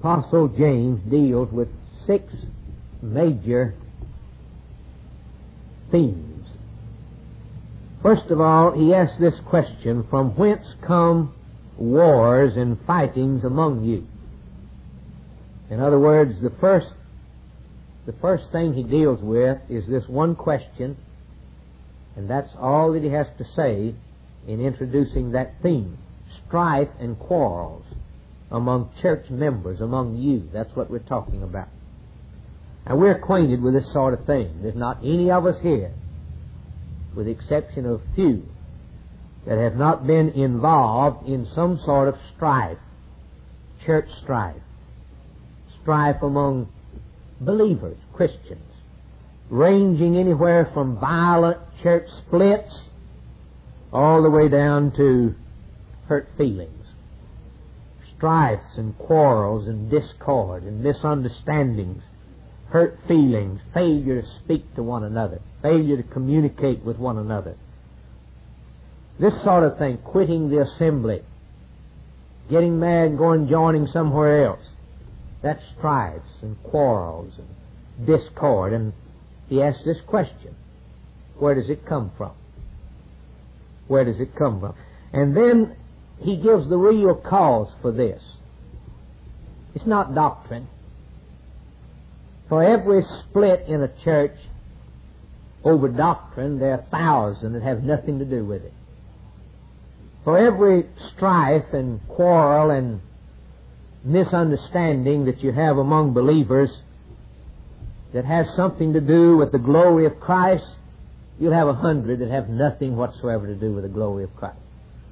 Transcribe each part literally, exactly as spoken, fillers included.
Apostle James deals with six major themes. First of all, he asks this question: from whence come wars and fightings among you? In other words, the first the first thing he deals with is this one question, and that's all that he has to say in introducing that theme: strife and quarrels among church members, among you. That's what we're talking about. And we're acquainted with this sort of thing. There's not any of us here, with the exception of few, that have not been involved in some sort of strife, church strife, strife among believers, Christians, ranging anywhere from violent church splits all the way down to hurt feelings, strifes and quarrels and discord and misunderstandings, hurt feelings, failure to speak to one another, failure to communicate with one another. This sort of thing, quitting the assembly, getting mad and going joining somewhere else, that's strifes and quarrels and discord. And he asks this question: where does it come from? Where does it come from? And then he gives the real cause for this. It's not doctrine. For every split in a church over doctrine, there are thousands that have nothing to do with it. For every strife and quarrel and misunderstanding that you have among believers that has something to do with the glory of Christ, you'll have a hundred that have nothing whatsoever to do with the glory of Christ.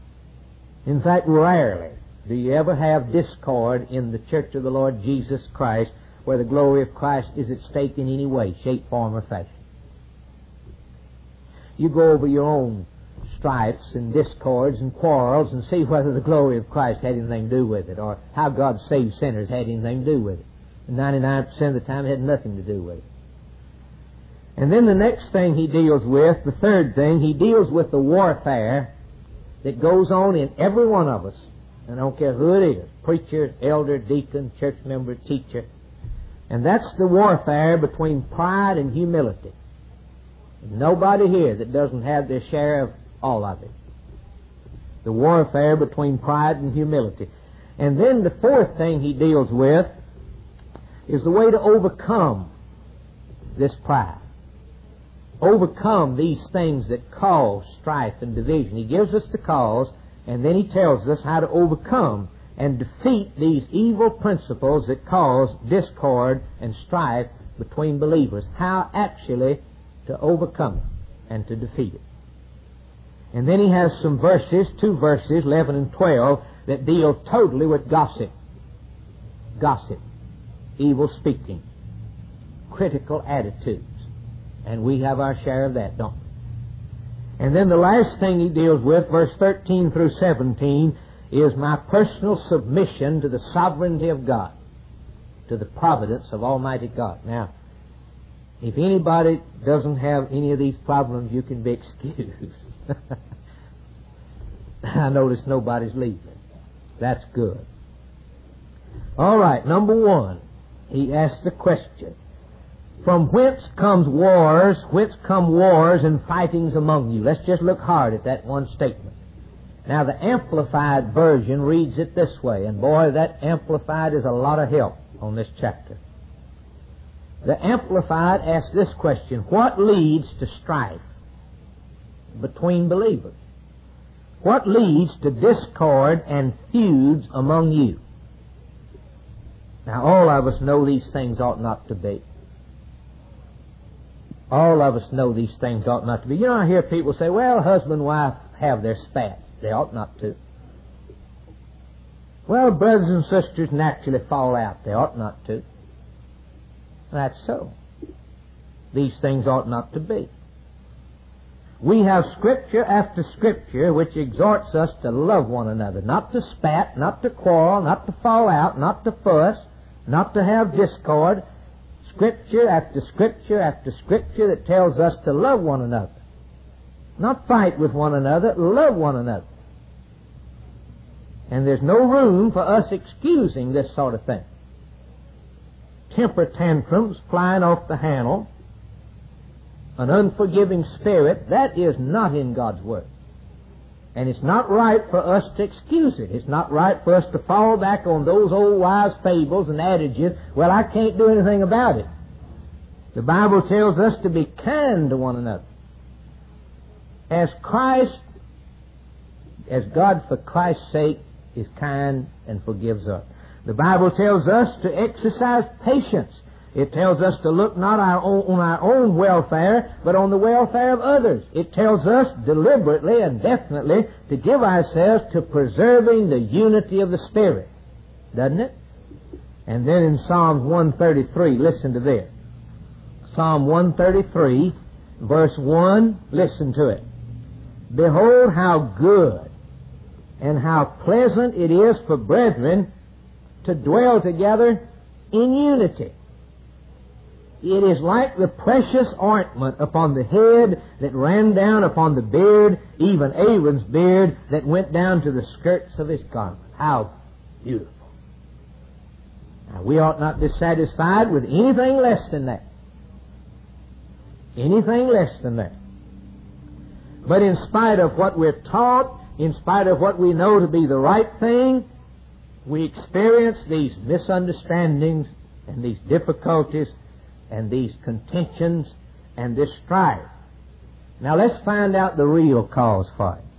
In fact, rarely do you ever have discord in the church of the Lord Jesus Christ where the glory of Christ is at stake in any way, shape, form, or fashion. You go over your own strifes and discords and quarrels and see whether the glory of Christ had anything to do with it, or how God saved sinners had anything to do with it. And ninety-nine percent of the time it had nothing to do with it. And then the next thing he deals with, the third thing, he deals with the warfare that goes on in every one of us. And I don't care who it is, preacher, elder, deacon, church member, teacher. And that's the warfare between pride and humility. Nobody here that doesn't have their share of all of it. The warfare between pride and humility. And then the fourth thing he deals with is the way to overcome this pride. Overcome these things that cause strife and division. He gives us the cause, and then he tells us how to overcome and defeat these evil principles that cause discord and strife between believers. How actually to overcome it and to defeat it. And then he has some verses, two verses, eleven and twelve, that deal totally with gossip. Gossip, evil speaking, critical attitudes. And we have our share of that, don't we? And then the last thing he deals with, verse thirteen through seventeen, is my personal submission to the sovereignty of God, to the providence of Almighty God. Now, if anybody doesn't have any of these problems, you can be excused. I notice nobody's leaving. That's good. All right, number one, he asks the question: from whence comes wars, whence come wars and fightings among you? Let's just look hard at that one statement. Now, the Amplified Version reads it this way, and boy, that Amplified is a lot of help on this chapter. The Amplified asks this question: what leads to strife between believers? What leads to discord and feuds among you? Now, all of us know these things ought not to be. All of us know these things ought not to be. You know, I hear people say, well, husband and wife have their spats. They ought not to. Well, brothers and sisters naturally fall out. They ought not to. That's so. These things ought not to be. We have Scripture after Scripture which exhorts us to love one another, not to spat, not to quarrel, not to fall out, not to fuss, not to have discord. Scripture after Scripture after Scripture that tells us to love one another. Not fight with one another, love one another. And there's no room for us excusing this sort of thing. temper tantrums, flying off the handle, an unforgiving spirit, that is not in God's Word. And it's not right for us to excuse it. It's not right for us to fall back on those old wise fables and adages, well, I can't do anything about it. The Bible tells us to be kind to one another. As Christ, as God for Christ's sake is kind and forgives us. The Bible tells us to exercise patience. It tells us to look not our own, on our own welfare, but on the welfare of others. It tells us deliberately and definitely to give ourselves to preserving the unity of the Spirit. Doesn't it? And then in Psalms one thirty-three, listen to this. Psalm one thirty-three, verse one, listen to it. Behold how good and how pleasant it is for brethren to dwell together in unity. It is like the precious ointment upon the head that ran down upon the beard, even Aaron's beard that went down to the skirts of his garment. How beautiful. Now, we ought not be satisfied with anything less than that. Anything less than that. But in spite of what we're taught, in spite of what we know to be the right thing, we experience these misunderstandings and these difficulties and these contentions and this strife. Now let's find out the real cause for it.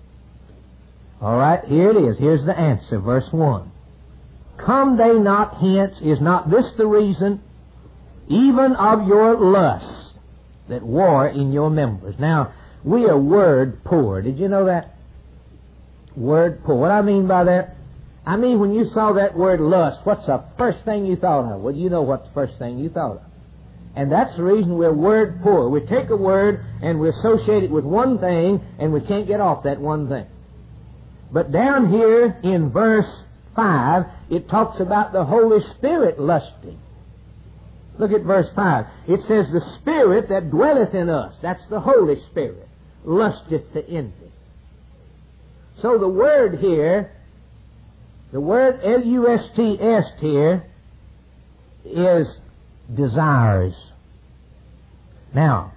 All right, here it is. Here's the answer, verse one. Come they not hence, is not this the reason, even of your lusts that war in your members? Now, we are word poor. Did you know that? Word poor. What I mean by that? I mean, when you saw that word lust, what's the first thing you thought of? Well, you know what's the first thing you thought of. And that's the reason we're word poor. We take a word and we associate it with one thing, and we can't get off that one thing. But down here in verse five, it talks about the Holy Spirit lusting. Look at verse five. It says, the Spirit that dwelleth in us, that's the Holy Spirit, lusteth to envy. So the word here, the word L U S T S here, is desires. Now,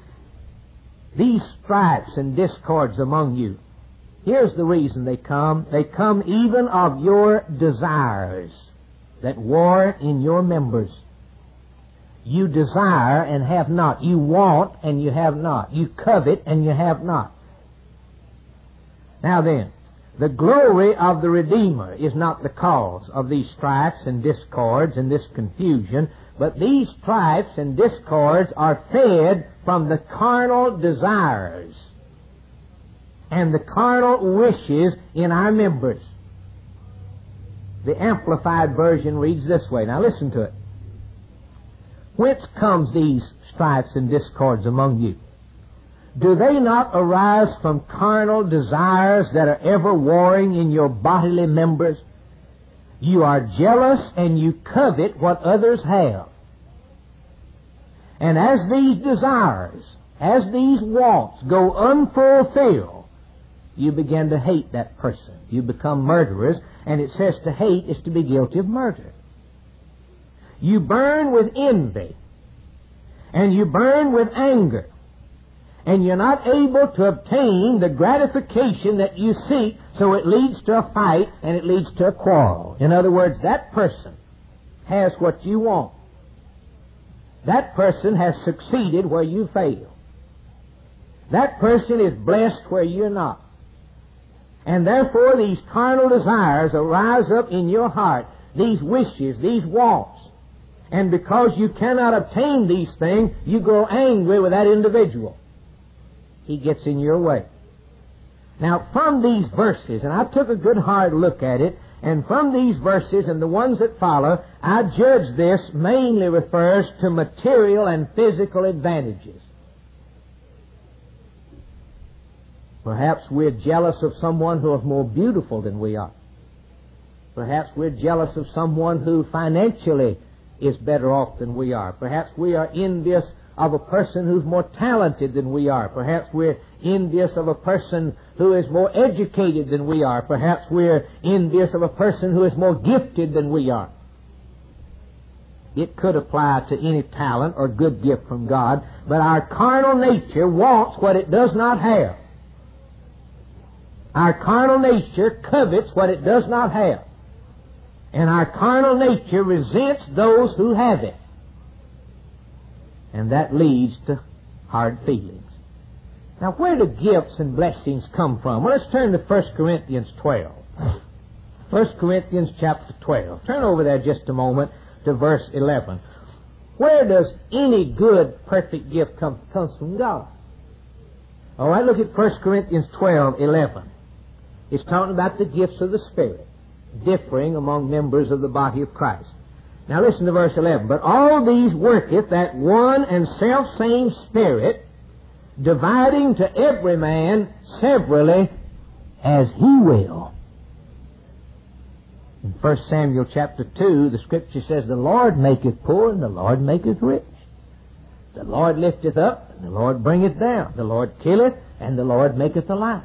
these strifes and discords among you, here's the reason they come. They come even of your desires that war in your members. You desire and have not. You want and you have not. You covet and you have not. Now then, the glory of the Redeemer is not the cause of these strifes and discords and this confusion, but these strifes and discords are fed from the carnal desires and the carnal wishes in our members. The Amplified Version reads this way. Now listen to it. Whence comes these strifes and discords among you? Do they not arise from carnal desires that are ever warring in your bodily members? You are jealous and you covet what others have. And as these desires, as these wants go unfulfilled, you begin to hate that person. You become murderers, and it says to hate is to be guilty of murder. You burn with envy, and you burn with anger, and you're not able to obtain the gratification that you seek, so it leads to a fight and it leads to a quarrel. In other words, that person has what you want. That person has succeeded where you fail. That person is blessed where you're not. And therefore these carnal desires arise up in your heart, these wishes, these wants. And because you cannot obtain these things, you grow angry with that individual. He gets in your way. Now, from these verses, and I took a good hard look at it, and from these verses and the ones that follow, I judge this mainly refers to material and physical advantages. Perhaps we're jealous of someone who is more beautiful than we are. Perhaps we're jealous of someone who financially is better off than we are. Perhaps we are envious of a person who's more talented than we are. Perhaps we're envious of a person who is more educated than we are. Perhaps we're envious of a person who is more gifted than we are. It could apply to any talent or good gift from God, but our carnal nature wants what it does not have. Our carnal nature covets what it does not have. And our carnal nature resents those who have it. And that leads to hard feelings. Now, where do gifts and blessings come from? Well, let's turn to First Corinthians twelve. First Corinthians chapter twelve. Turn over there just a moment to verse eleven. Where does any good, perfect gift come? It comes from God. All right, look at First Corinthians twelve, eleven. It's talking about the gifts of the Spirit, differing among members of the body of Christ. Now listen to verse eleven. But all these worketh that one and self-same Spirit, dividing to every man severally as he will. In First Samuel chapter two, the Scripture says, the Lord maketh poor and the Lord maketh rich. The Lord lifteth up and the Lord bringeth down. The Lord killeth and the Lord maketh alive.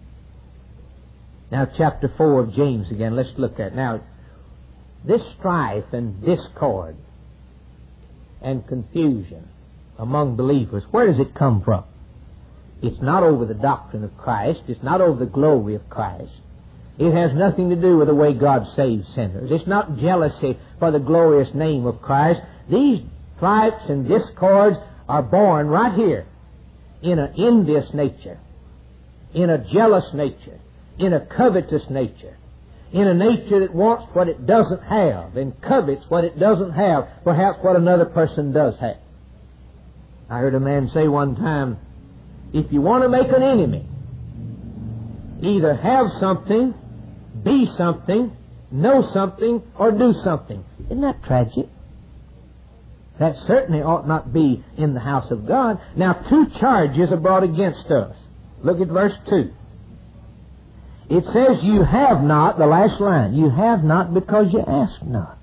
Now chapter four of James again, let's look at it. Now, this strife and discord and confusion among believers, where does it come from? It's not over the doctrine of Christ. It's not over the glory of Christ. It has nothing to do with the way God saves sinners. It's not jealousy for the glorious name of Christ. These strifes and discords are born right here in an envious nature, in a jealous nature, in a covetous nature, in a nature that wants what it doesn't have and covets what it doesn't have, perhaps what another person does have. I heard a man say one time, if you want to make an enemy, either have something, be something, know something, or do something. Isn't that tragic? That certainly ought not be in the house of God. Now, two charges are brought against us. Look at verse two. It says, you have not, the last line, you have not because you ask not.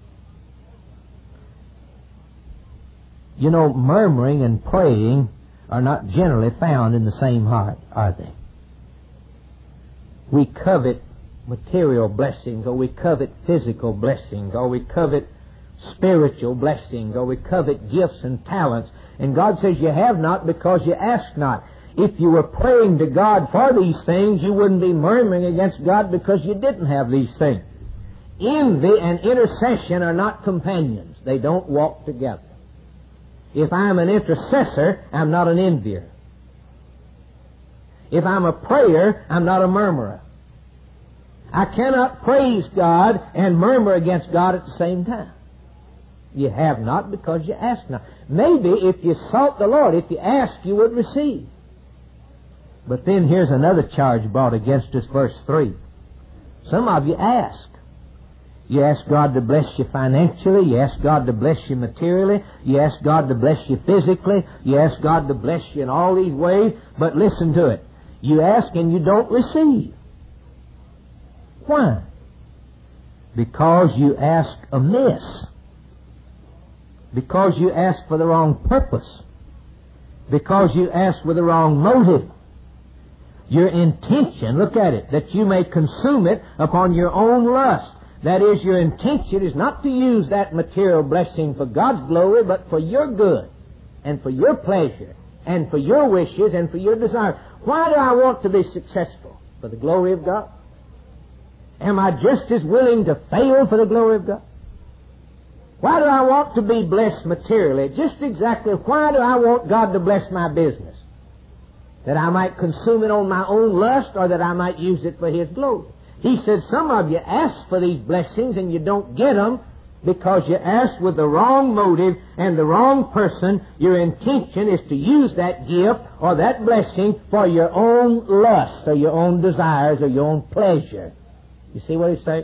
You know, murmuring and praying are not generally found in the same heart, are they? We covet material blessings, or we covet physical blessings, or we covet spiritual blessings, or we covet gifts and talents. And God says you have not because you ask not. If you were praying to God for these things, you wouldn't be murmuring against God because you didn't have these things. Envy and intercession are not companions. They don't walk together. If I'm an intercessor, I'm not an envier. If I'm a prayer, I'm not a murmurer. I cannot praise God and murmur against God at the same time. You have not because you ask not. Maybe if you sought the Lord, if you ask, you would receive. But then here's another charge brought against us, verse three. Some of you ask. You ask God to bless you financially. You ask God to bless you materially. You ask God to bless you physically. You ask God to bless you in all these ways. But listen to it. You ask and you don't receive. Why? Because you ask amiss. Because you ask for the wrong purpose. Because you ask with the wrong motive. Your intention, look at it, that you may consume it upon your own lust. That is, your intention is not to use that material blessing for God's glory, but for your good, and for your pleasure, and for your wishes, and for your desires. Why do I want to be successful? For the glory of God? Am I just as willing to fail for the glory of God? Why do I want to be blessed materially? Just exactly why do I want God to bless my business? That I might consume it on my own lust, or that I might use it for His glory? He said, some of you ask for these blessings and you don't get them because you ask with the wrong motive and the wrong person. Your intention is to use that gift or that blessing for your own lust or your own desires or your own pleasure. You see what he's saying?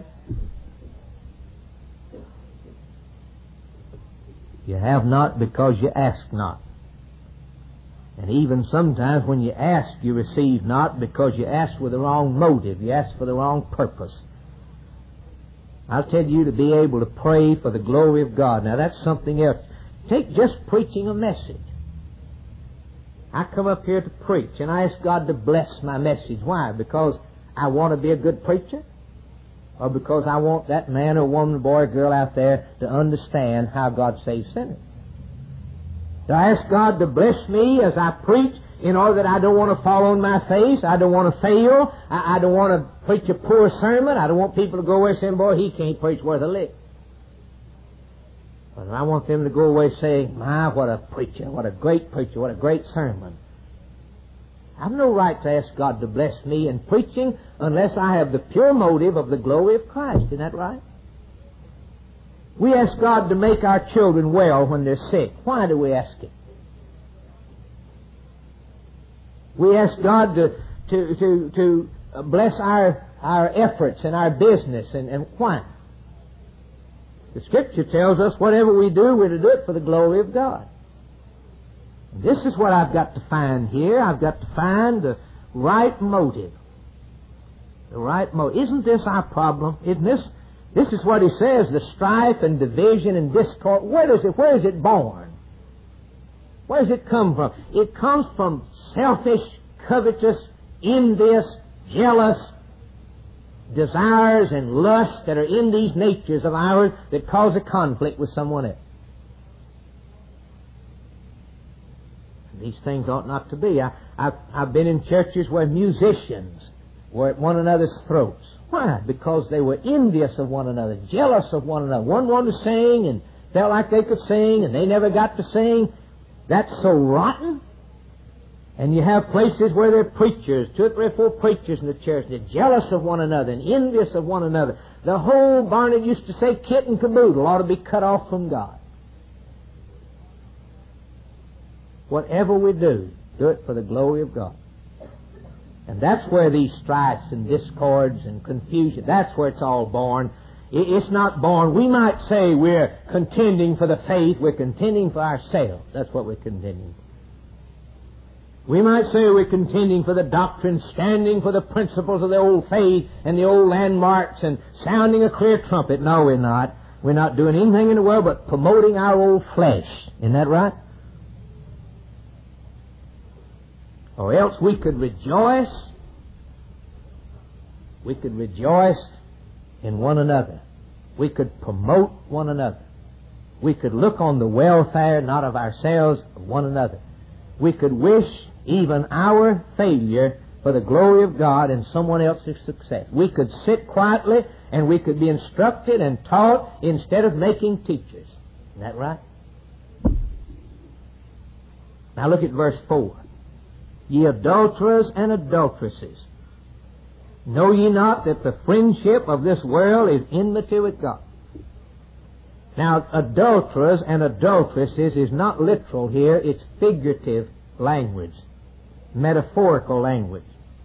You have not because you ask not. And even sometimes when you ask, you receive not because you ask with the wrong motive. You ask for the wrong purpose. I'll tell you to be able to pray for the glory of God. Now that's something else. Take just preaching a message. I come up here to preach and I ask God to bless my message. Why? Because I want to be a good preacher? or because I want that man or woman, boy or girl out there to understand how God saves sinners. Do I ask God to bless me as I preach in order that I don't want to fall on my face? I don't want to fail. I, I don't want to preach a poor sermon. I don't want people to go away saying, boy, he can't preach worth a lick. But I want them to go away saying, my, what a preacher, what a great preacher, what a great sermon. I have no right to ask God to bless me in preaching unless I have the pure motive of the glory of Christ. Isn't that right? We ask God to make our children well when they're sick. Why do we ask it? We ask God to to to, to bless our our efforts and our business, and, and why? The Scripture tells us whatever we do, we're to do it for the glory of God. This is what I've got to find here. I've got to find the right motive. The right motive. Isn't this our problem? Isn't this? This is what he says, the strife and division and discord. Where does it, where is it born? Where does it come from? It comes from selfish, covetous, envious, jealous desires and lusts that are in these natures of ours that cause a conflict with someone else. These things ought not to be. I, I've, I've been in churches where musicians were at one another's throats. Why? Because they were envious of one another, jealous of one another. One wanted to sing and felt like they could sing, and they never got to sing. That's so rotten. And you have places where there are preachers, two or three or four preachers in the church, they're jealous of one another and envious of one another. The whole Barnard used to say kit and caboodle ought to be cut off from God. Whatever we do, do it for the glory of God. And that's where these strifes and discords and confusion, that's where it's all born. It's not born. We might say we're contending for the faith. We're contending for ourselves. That's what we're contending for. We might say we're contending for the doctrine, standing for the principles of the old faith and the old landmarks and sounding a clear trumpet. No, we're not. We're not doing anything in the world but promoting our old flesh. Isn't that right? Or else we could rejoice. We could rejoice in one another. We could promote one another. We could look on the welfare, not of ourselves, of one another. We could wish even our failure for the glory of God and someone else's success. We could sit quietly and we could be instructed and taught instead of making teachers. Isn't that right? Now look at verse four. Ye adulterers and adulteresses, know ye not that the friendship of this world is enmity with God? Now, adulterers and adulteresses is not literal here, it's figurative language, metaphorical language.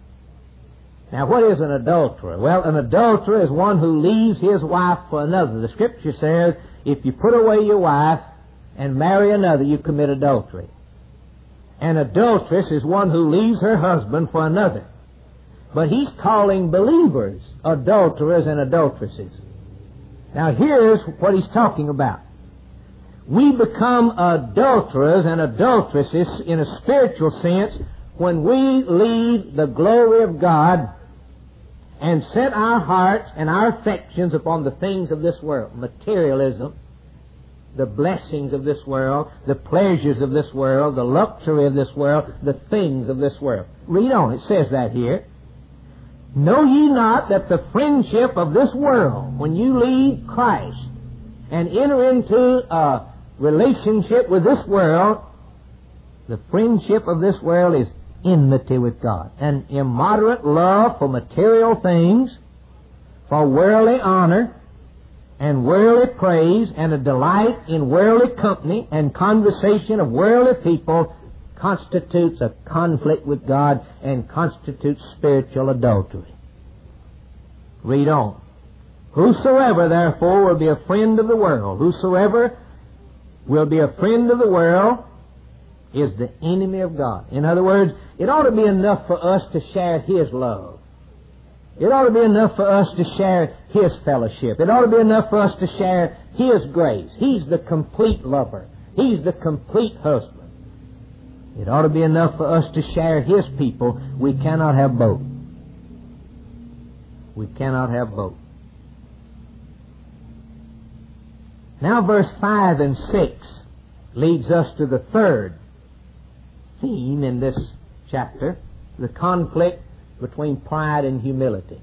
Now, what is an adulterer? Well, an adulterer is one who leaves his wife for another. The Scripture says, if you put away your wife and marry another, you commit adultery. An adulteress is one who leaves her husband for another. But he's calling believers adulterers and adulteresses. Now here's what he's talking about. We become adulterers and adulteresses in a spiritual sense when we leave the glory of God and set our hearts and our affections upon the things of this world. Materialism, the blessings of this world, the pleasures of this world, the luxury of this world, the things of this world. Read on, it says that here. Know ye not that the friendship of this world, when you leave Christ and enter into a relationship with this world, the friendship of this world is enmity with God. An immoderate love for material things, for worldly honor, and worldly praise, and a delight in worldly company and conversation of worldly people constitutes a conflict with God and constitutes spiritual adultery. Read on. Whosoever therefore will be a friend of the world, whosoever will be a friend of the world is the enemy of God. In other words, it ought to be enough for us to share His love. It ought to be enough for us to share His fellowship. It ought to be enough for us to share His grace. He's the complete lover. He's the complete husband. It ought to be enough for us to share His people. We cannot have both. We cannot have both. Now verse five and six leads us to the third theme in this chapter, the conflict between pride and humility.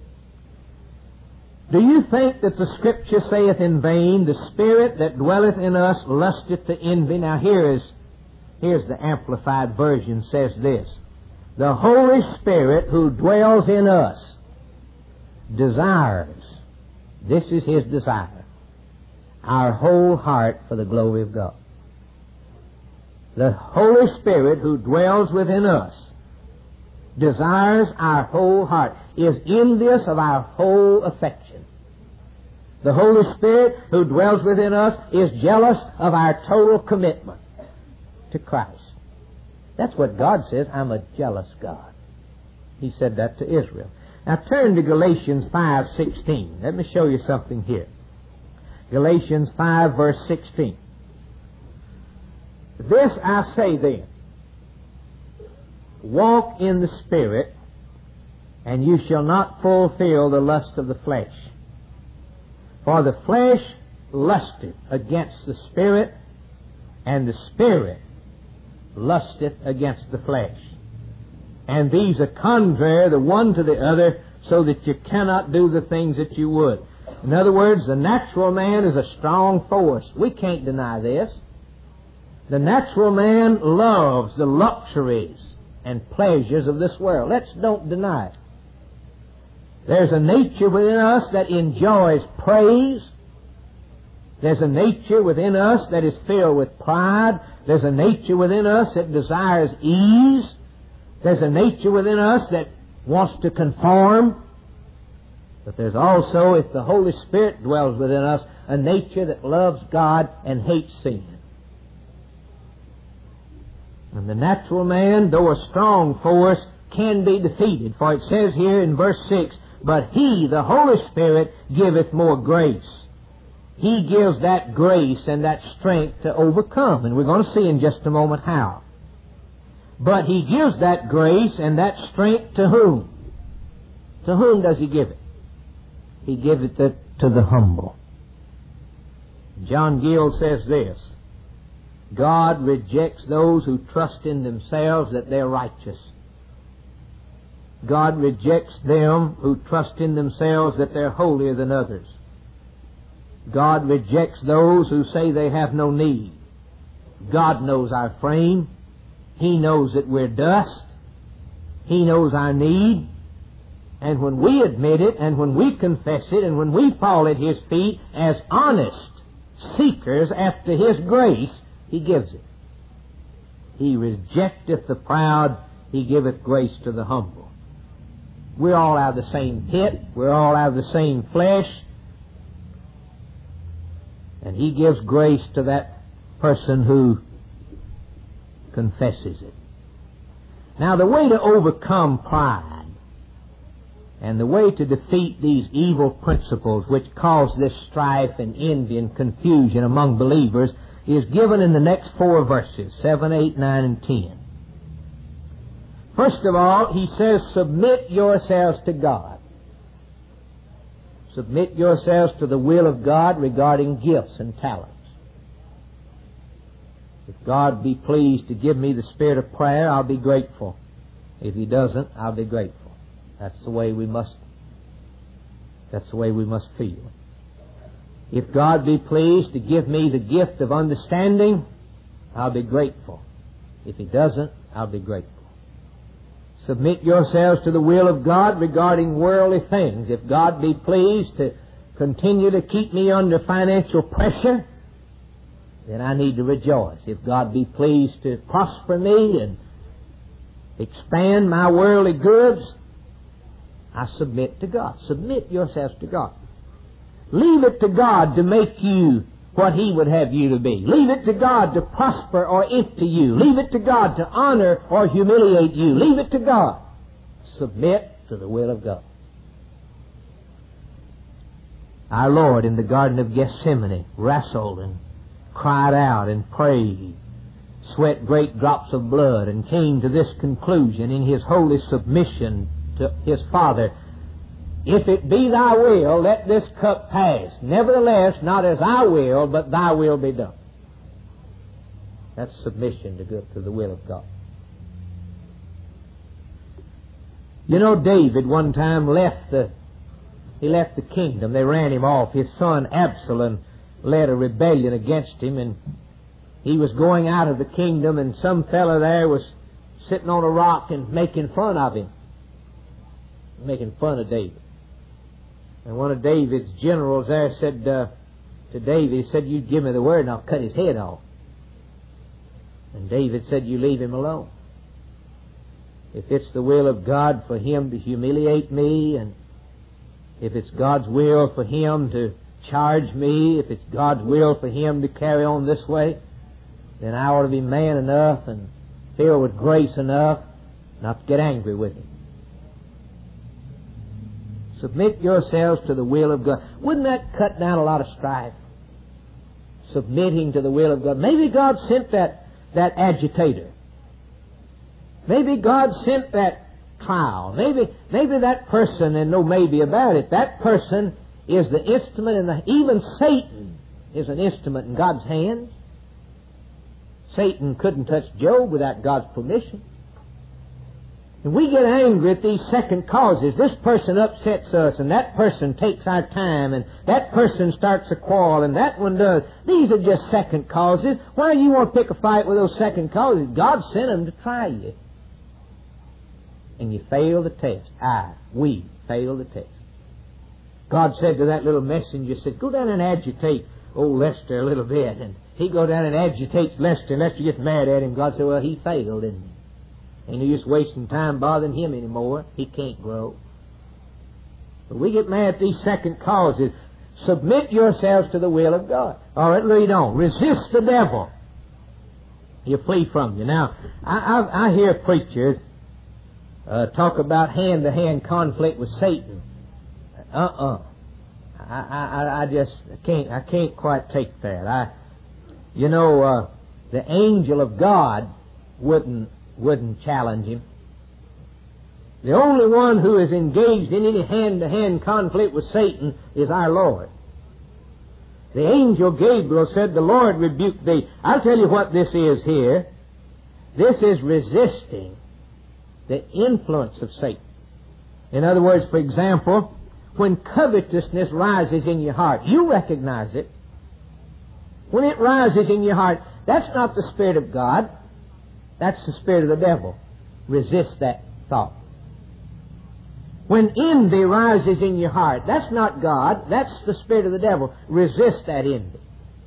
Do you think that the Scripture saith in vain, the Spirit that dwelleth in us lusteth to envy? Now here is, here's the Amplified Version says this: the Holy Spirit who dwells in us desires, this is His desire, our whole heart for the glory of God. The Holy Spirit who dwells within us desires our whole heart, is envious of our whole affection. The Holy Spirit who dwells within us is jealous of our total commitment to Christ. That's what God says. I'm a jealous God. He said that to Israel. Now turn to Galatians five sixteen. Let me show you something here. Galatians five verse sixteen. This I say then, walk in the Spirit, and you shall not fulfill the lust of the flesh. For the flesh lusteth against the Spirit, and the Spirit lusteth against the flesh. And these are contrary the one to the other, so that you cannot do the things that you would. In other words, the natural man is a strong force. We can't deny this. The natural man loves the luxuries and pleasures of this world. Let's don't deny it. There's a nature within us that enjoys praise. There's a nature within us that is filled with pride. There's a nature within us that desires ease. There's a nature within us that wants to conform. But there's also, if the Holy Spirit dwells within us, a nature that loves God and hates sin. And the natural man, though a strong force, can be defeated. For it says here in verse six, but He, the Holy Spirit, giveth more grace. He gives that grace and that strength to overcome. And we're going to see in just a moment how. But He gives that grace and that strength to whom? To whom does He give it? He gives it to, to the humble. John Gill says this: God rejects those who trust in themselves that they're righteous. God rejects them who trust in themselves that they're holier than others. God rejects those who say they have no need. God knows our frame. He knows that we're dust. He knows our need. And when we admit it, and when we confess it, and when we fall at His feet as honest seekers after His grace, He gives it. He rejecteth the proud, He giveth grace to the humble. We're all out of the same pit. We're all out of the same flesh. And He gives grace to that person who confesses it. Now, the way to overcome pride and the way to defeat these evil principles which cause this strife and envy and confusion among believers is given in the next four verses, seven, eight, nine, and ten. First of all, he says, submit yourselves to God. Submit yourselves to the will of God regarding gifts and talents. If God be pleased to give me the spirit of prayer, I'll be grateful. If He doesn't, I'll be grateful. That's the way we must, that's the way we must feel. If God be pleased to give me the gift of understanding, I'll be grateful. If He doesn't, I'll be grateful. Submit yourselves to the will of God regarding worldly things. If God be pleased to continue to keep me under financial pressure, then I need to rejoice. If God be pleased to prosper me and expand my worldly goods, I submit to God. Submit yourselves to God. Leave it to God to make you what He would have you to be. Leave it to God to prosper or empty you. Leave it to God to honor or humiliate you. Leave it to God. Submit to the will of God. Our Lord in the Garden of Gethsemane wrestled and cried out and prayed, sweat great drops of blood, and came to this conclusion in His holy submission to His Father. If it be thy will, let this cup pass. Nevertheless, not as I will, but thy will be done. That's submission to, good, to the will of God. You know, David one time left the, he left the kingdom. They ran him off. His son Absalom led a rebellion against him, and he was going out of the kingdom, and some fellow there was sitting on a rock and making fun of him. Making fun of David. And one of David's generals there said uh, to David, he said, you give me the word and I'll cut his head off. And David said, you leave him alone. If it's the will of God for him to humiliate me, and if it's God's will for him to charge me, if it's God's will for him to carry on this way, then I ought to be man enough and filled with grace enough not to get angry with him. Submit yourselves to the will of God. Wouldn't that cut down a lot of strife? Submitting to the will of God. Maybe God sent that, that agitator. Maybe God sent that trial. Maybe, maybe that person, and no maybe about it, that person is the instrument, in the, even Satan is an instrument in God's hands. Satan couldn't touch Job without God's permission. And we get angry at these second causes. This person upsets us, and that person takes our time, and that person starts a quarrel, and that one does. These are just second causes. Why do you want to pick a fight with those second causes? God sent them to try you. And you fail the test. I, we, fail the test. God said to that little messenger, said, go down and agitate old Lester a little bit. And he go down and agitates Lester, and Lester gets mad at him. God said, well, he failed, didn't he? And you're just wasting time bothering him anymore. He can't grow. But we get mad at these second causes. Submit yourselves to the will of God. All right, read on. Resist the devil. He'll flee from you. Now, I, I, I hear preachers uh, talk about hand-to-hand conflict with Satan. Uh-uh. I, I, I just can't. I can't quite take that. I, you know, uh, the angel of God wouldn't. wouldn't challenge him. The only one who is engaged in any hand-to-hand conflict with Satan is our Lord. The angel Gabriel said, the Lord rebuked thee. I'll tell you what this is here. This is resisting the influence of Satan. In other words, for example, when covetousness rises in your heart, you recognize it. When it rises in your heart, that's not the Spirit of God. That's the spirit of the devil. Resist that thought. When envy rises in your heart, that's not God. That's the spirit of the devil. Resist that envy.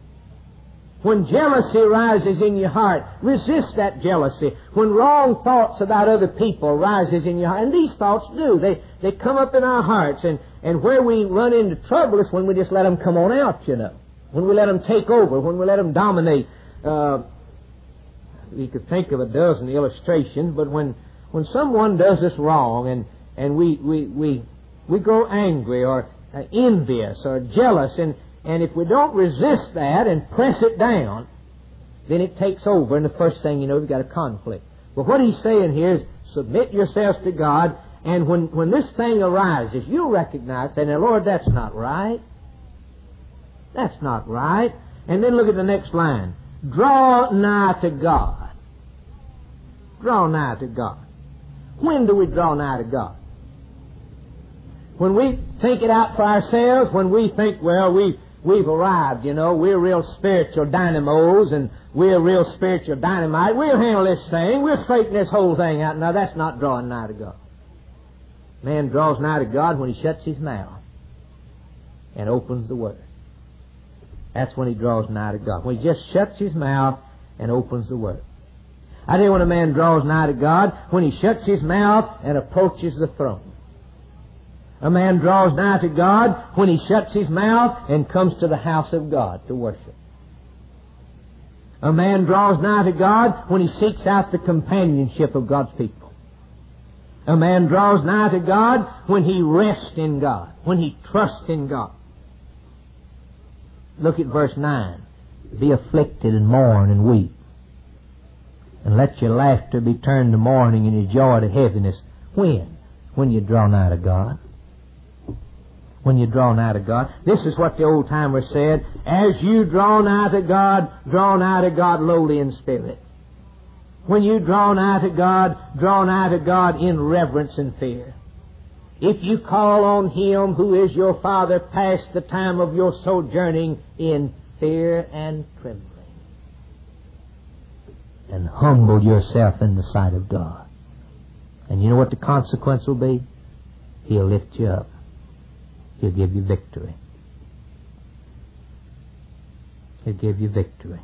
When jealousy rises in your heart, resist that jealousy. When wrong thoughts about other people rises in your heart, and these thoughts do, they, they come up in our hearts, and, and where we run into trouble is when we just let them come on out, you know. When we let them take over, when we let them dominate. Uh, You could think of a dozen illustrations, but when, when someone does us wrong and, and we, we, we, we grow angry or uh, envious or jealous, and, and if we don't resist that and press it down, then it takes over, and the first thing you know, we've got a conflict. But what he's saying here is submit yourselves to God, and when, when this thing arises, you recognize, say, now, Lord, that's not right. That's not right. And then look at the next line. Draw nigh to God. Draw nigh to God. When do we draw nigh to God? When we think it out for ourselves, when we think, well, we, we've arrived, you know, we're real spiritual dynamos and we're real spiritual dynamite. We'll handle this thing. We'll straighten this whole thing out. Now, that's not drawing nigh to God. Man draws nigh to God when he shuts his mouth and opens the Word. That's when he draws nigh to God. When he just shuts his mouth and opens the Word. I tell you when a man draws nigh to God, when he shuts his mouth and approaches the throne. A man draws nigh to God when he shuts his mouth and comes to the house of God to worship. A man draws nigh to God when he seeks out the companionship of God's people. A man draws nigh to God when he rests in God, when he trusts in God. Look at verse nine. Be afflicted and mourn and weep. And let your laughter be turned to mourning and your joy to heaviness. When? When you draw nigh to God. when you draw nigh to God. This is what the old-timer said, as you draw nigh to God, draw nigh to God lowly in spirit. When you draw nigh to God, draw nigh to God in reverence and fear. If you call on Him who is your Father past the time of your sojourning in fear and trembling. And humble yourself in the sight of God. And you know what the consequence will be? He'll lift you up. He'll give you victory. He'll give you victory.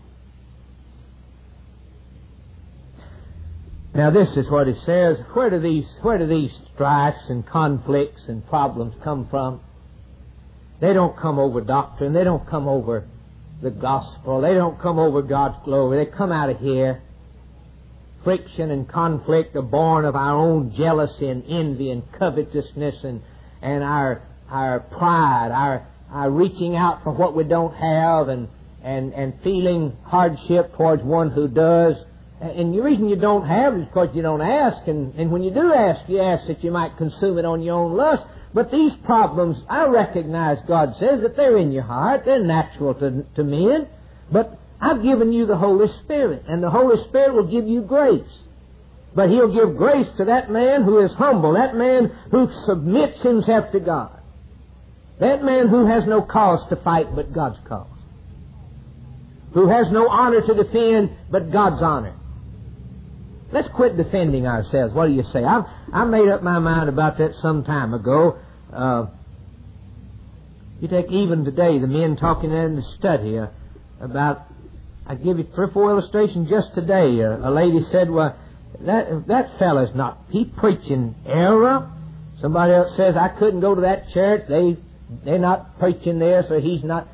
Now this is what it says. Where do these, where do these strifes and conflicts and problems come from? They don't come over doctrine. They don't come over the gospel. They don't come over God's glory. They come out of here. Friction and conflict are born of our own jealousy and envy and covetousness and, and our our pride, our our reaching out for what we don't have and, and, and feeling hardship towards one who does. And the reason you don't have is because you don't ask. And, and when you do ask, you ask that you might consume it on your own lust. But these problems, I recognize God says that they're in your heart. They're natural to, to men. But I've given you the Holy Spirit. And the Holy Spirit will give you grace. But He'll give grace to that man who is humble. That man who submits himself to God. That man who has no cause to fight but God's cause. Who has no honor to defend but God's honor. Let's quit defending ourselves. What do you say? I've, I made up my mind about that some time ago. Uh, you take even today, the men talking in the study uh, about, I give you three or four illustrations just today. Uh, a lady said, well, that, that fellow's not, he preaching error. Somebody else says, I couldn't go to that church. They, they're not preaching there, so he's not.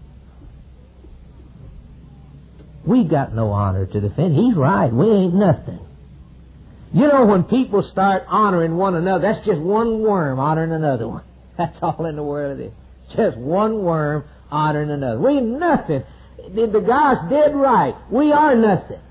We got no honor to defend. He's right. We ain't nothing. You know, when people start honoring one another, that's just one worm honoring another one. That's all in the world it is. Just one worm honoring another. We ain't nothing. The, the guy's dead right. We are nothing.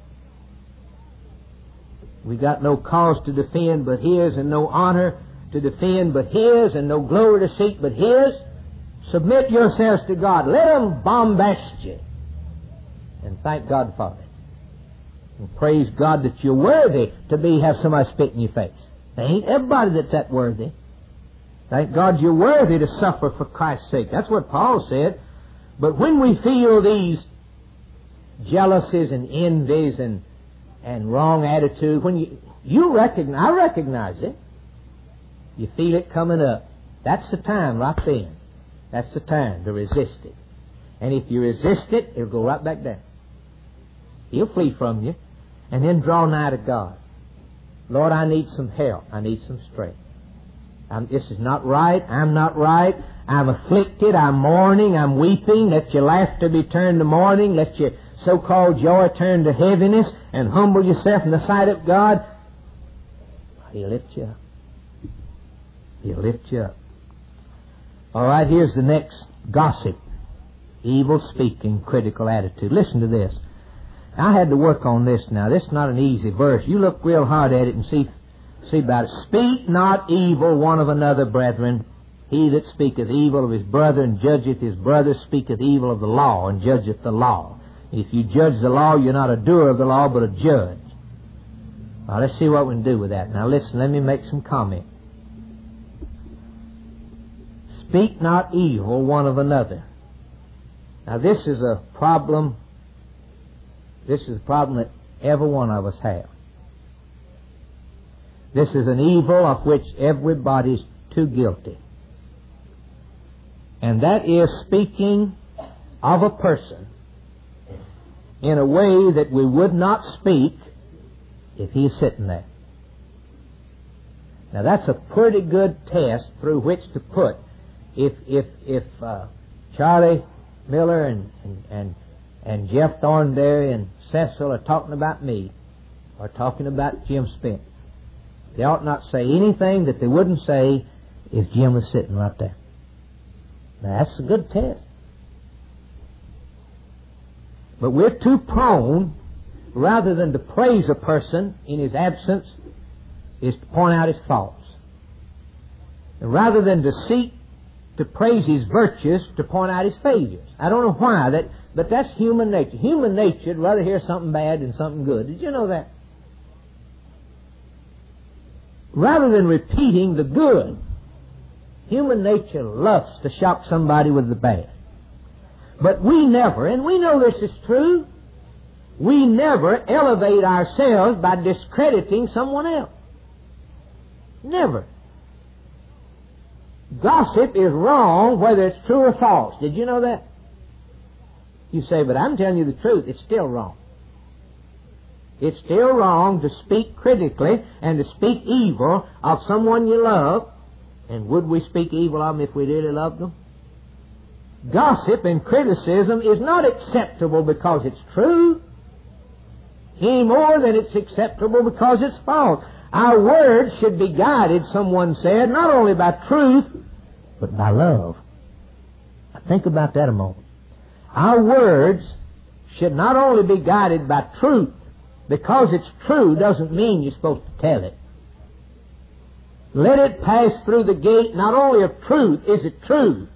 We got no cause to defend but His, and no honor to defend but His, and no glory to seek but His. Submit yourselves to God. Let Him bombast you. And thank God for it. And praise God that you're worthy to be have somebody spit in your face. There ain't everybody that's that worthy. Thank God you're worthy to suffer for Christ's sake. That's what Paul said. But when we feel these jealousies and envies and and wrong attitude, when you you recognize, I recognize it. You feel it coming up. That's the time right then. That's the time to resist it. And if you resist it, it'll go right back down. He'll flee from you. And then draw nigh to God. Lord, I need some help. I need some strength. I'm, this is not right. I'm not right. I'm afflicted. I'm mourning. I'm weeping. Let your laughter be turned to mourning. Let your so-called joy turn to heaviness. And humble yourself in the sight of God. He'll lift you up. He'll lift you up. All right, here's the next gossip. Evil speaking, critical attitude. Listen to this. I had to work on this now. This is not an easy verse. You look real hard at it and see see about it. Speak not evil one of another, brethren. He that speaketh evil of his brother and judgeth his brother speaketh evil of the law and judgeth the law. If you judge the law, you're not a doer of the law, but a judge. Now, let's see what we can do with that. Now, listen, let me make some comment. Speak not evil one of another. Now, this is a problem. This is a problem that every one of us have. This is an evil of which everybody's too guilty. And that is speaking of a person in a way that we would not speak if he's sitting there. Now that's a pretty good test through which to put if if if uh, Charlie Miller and, and and and Jeff Thornberry and Cecil are talking about me or talking about Jim Spence, they ought not say anything that they wouldn't say if Jim was sitting right there. Now that's a good test. But we're too prone, rather than to praise a person in his absence, is to point out his faults. And rather than to seek to praise his virtues, to point out his failures. I don't know why, that, but that's human nature. Human nature would rather hear something bad than something good. Did you know that? Rather than repeating the good, human nature loves to shock somebody with the bad. But we never, and we know this is true, we never elevate ourselves by discrediting someone else. Never. Gossip is wrong whether it's true or false. Did you know that? You say, but I'm telling you the truth. It's still wrong. It's still wrong to speak critically and to speak evil of someone you love. And would we speak evil of them if we really loved them? Gossip and criticism is not acceptable because it's true, any more than it's acceptable because it's false. Our words should be guided, someone said, not only by truth, but by love. Now think about that a moment. Our words should not only be guided by truth. Because it's true doesn't mean you're supposed to tell it. Let it pass through the gate not only of truth, is it true?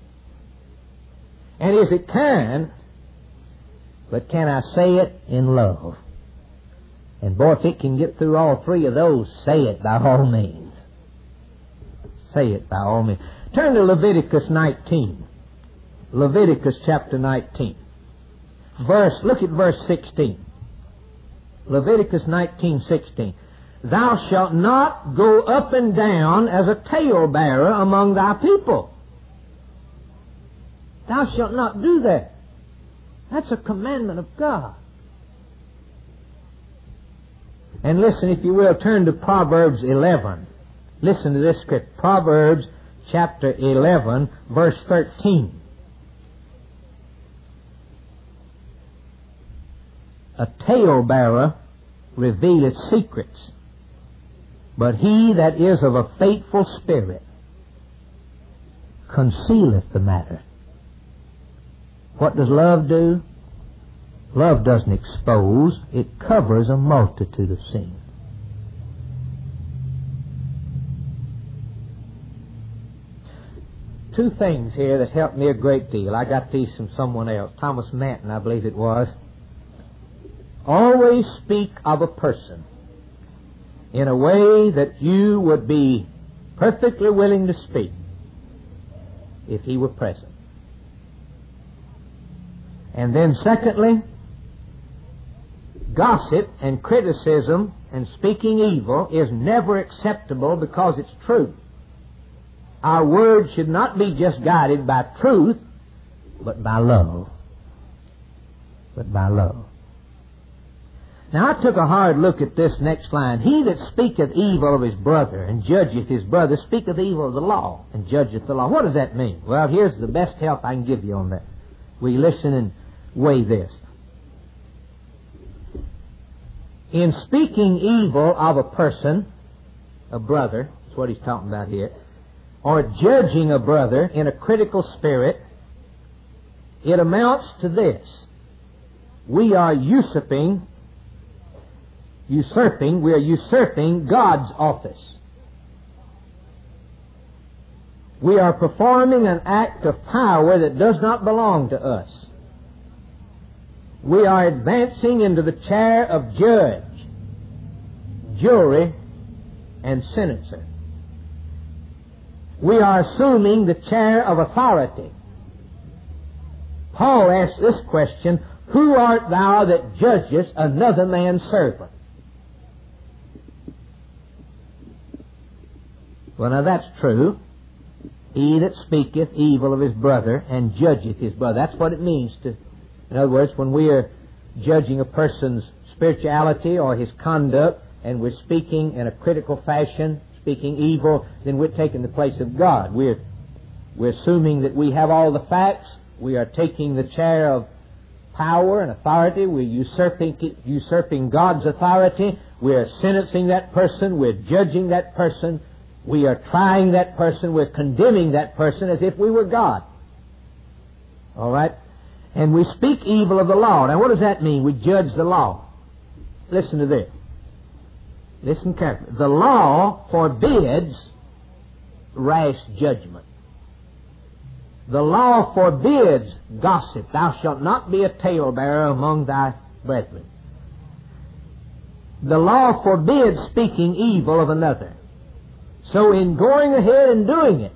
And is it kind? But can I say it in love? And boy, if it can get through all three of those, say it by all means. Say it by all means. Turn to Leviticus nineteen. Leviticus chapter nineteen. Verse, look at verse sixteen. Leviticus nineteen sixteen. Thou shalt not go up and down as a talebearer among thy people. Thou shalt not do that. That's a commandment of God. And listen, if you will, turn to Proverbs eleven. Listen to this script. Proverbs chapter eleven, verse thirteen. A talebearer revealeth secrets, but he that is of a faithful spirit concealeth the matter. What does love do? Love doesn't expose, it covers a multitude of sins. Two things here that helped me a great deal. I got these from someone else. Thomas Manton, I believe it was. Always speak of a person in a way that you would be perfectly willing to speak if he were present. And then secondly, gossip and criticism and speaking evil is never acceptable because it's true. Our words should not be just guided by truth, but by love. But by love. Now I took a hard look at this next line. He that speaketh evil of his brother and judgeth his brother speaketh evil of the law and judgeth the law. What does that mean? Well, here's the best help I can give you on that. We listen and weigh this. In speaking evil of a person, a brother, that's what he's talking about here, or judging a brother in a critical spirit, it amounts to this. We are usurping Usurping, we are usurping God's office. We are performing an act of power that does not belong to us. We are advancing into the chair of judge, jury, and senator. We are assuming the chair of authority. Paul asked this question, who art thou that judgest another man's servant? Well, now that's true. He that speaketh evil of his brother and judgeth his brother. That's what it means to, in other words, when we are judging a person's spirituality or his conduct and we're speaking in a critical fashion, speaking evil, then we're taking the place of God. We're, we're assuming that we have all the facts. We are taking the chair of power and authority. We're usurping, usurping God's authority. We're sentencing that person. We're judging that person. We are trying that person. We're condemning that person as if we were God. All right? And we speak evil of the law. Now, what does that mean? We judge the law. Listen to this. Listen carefully. The law forbids rash judgment. The law forbids gossip. Thou shalt not be a talebearer among thy brethren. The law forbids speaking evil of another. So in going ahead and doing it,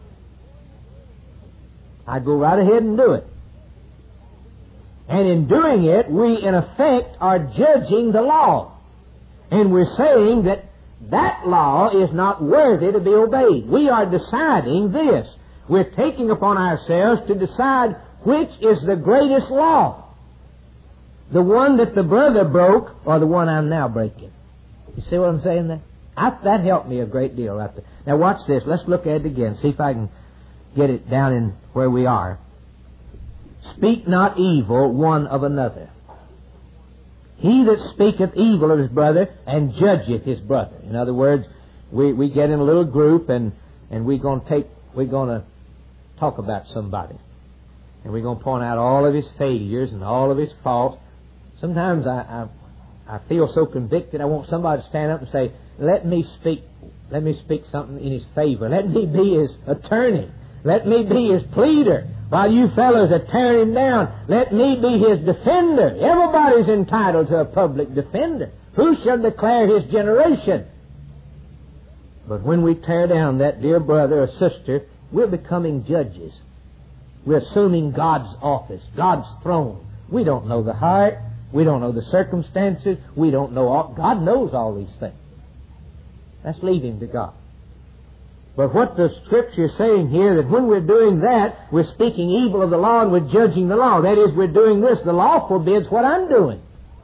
I go right ahead and do it. And in doing it, we in effect are judging the law. And we're saying that that law is not worthy to be obeyed. We are deciding this. We're taking upon ourselves to decide which is the greatest law. The one that the brother broke or the one I'm now breaking. You see what I'm saying there? I, that helped me a great deal right there. Now watch this. Let's look at it again. See if I can get it down in where we are. Speak not evil one of another. He that speaketh evil of his brother and judgeth his brother. In other words, we, we get in a little group and, and we're going to take, we're going to talk about somebody. And we're going to point out all of his failures and all of his faults. Sometimes I, I, I feel so convicted I want somebody to stand up and say, let me speak, let me speak something in his favor. Let me be his attorney. Let me be his pleader. While you fellows are tearing him down, let me be his defender. Everybody's entitled to a public defender. Who shall declare his generation? But when we tear down that dear brother or sister, we're becoming judges. We're assuming God's office, God's throne. We don't know the heart. We don't know the circumstances. We don't know all. God knows all these things. Let's leave him to God. But what the Scripture is saying here, that when we're doing that, we're speaking evil of the law and we're judging the law. That is, we're doing this. The law forbids what I'm doing.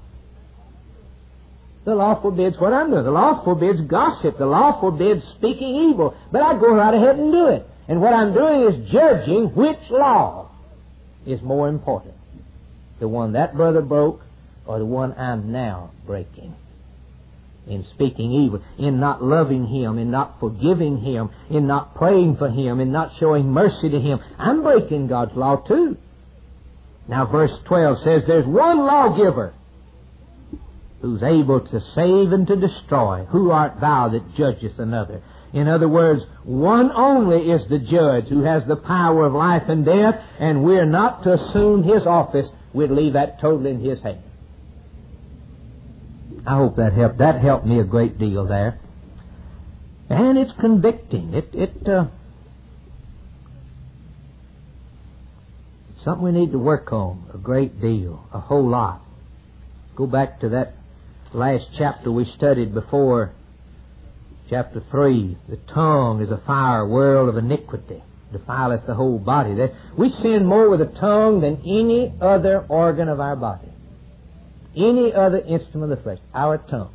The law forbids what I'm doing. The law forbids gossip. The law forbids speaking evil. But I go right ahead and do it. And what I'm doing is judging which law is more important. The one that brother broke or the one I'm now breaking. In speaking evil, in not loving him, in not forgiving him, in not praying for him, in not showing mercy to him. I'm breaking God's law too. Now verse twelve says, there's one lawgiver who's able to save and to destroy. Who art thou that judgest another? In other words, one only is the judge who has the power of life and death, and we're not to assume his office. We'd leave that totally in his hands. I hope that helped. That helped me a great deal there. And it's convicting. It, it, uh, it's something we need to work on a great deal, a whole lot. Go back to that last chapter we studied before, chapter three. The tongue is a fire, world of iniquity, defileth the whole body. That we sin more with the tongue than any other organ of our body. Any other instrument of the flesh, our tongue.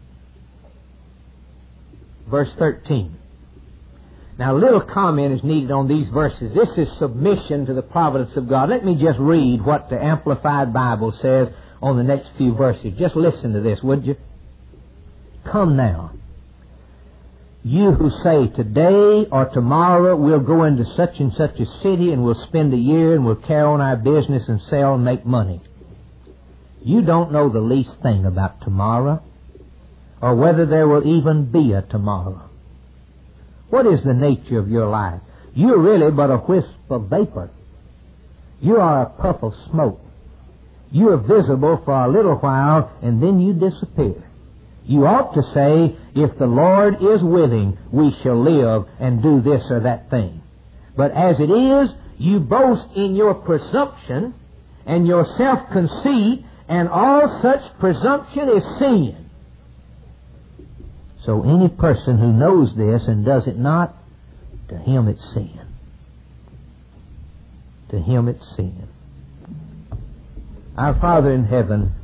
Verse thirteen. Now, a little comment is needed on these verses. This is submission to the providence of God. Let me just read what the Amplified Bible says on the next few verses. Just listen to this, would you? Come now, you who say, today or tomorrow we'll go into such and such a city and we'll spend a year and we'll carry on our business and sell and make money. You don't know the least thing about tomorrow, or whether there will even be a tomorrow. What is the nature of your life? You're really but a wisp of vapor. You are a puff of smoke. You are visible for a little while, and then you disappear. You ought to say, if the Lord is willing, we shall live and do this or that thing. But as it is, you boast in your presumption and your self-conceit, and all such presumption is sin. So any person who knows this and does it not, to him it's sin. To him it's sin. Our Father in heaven,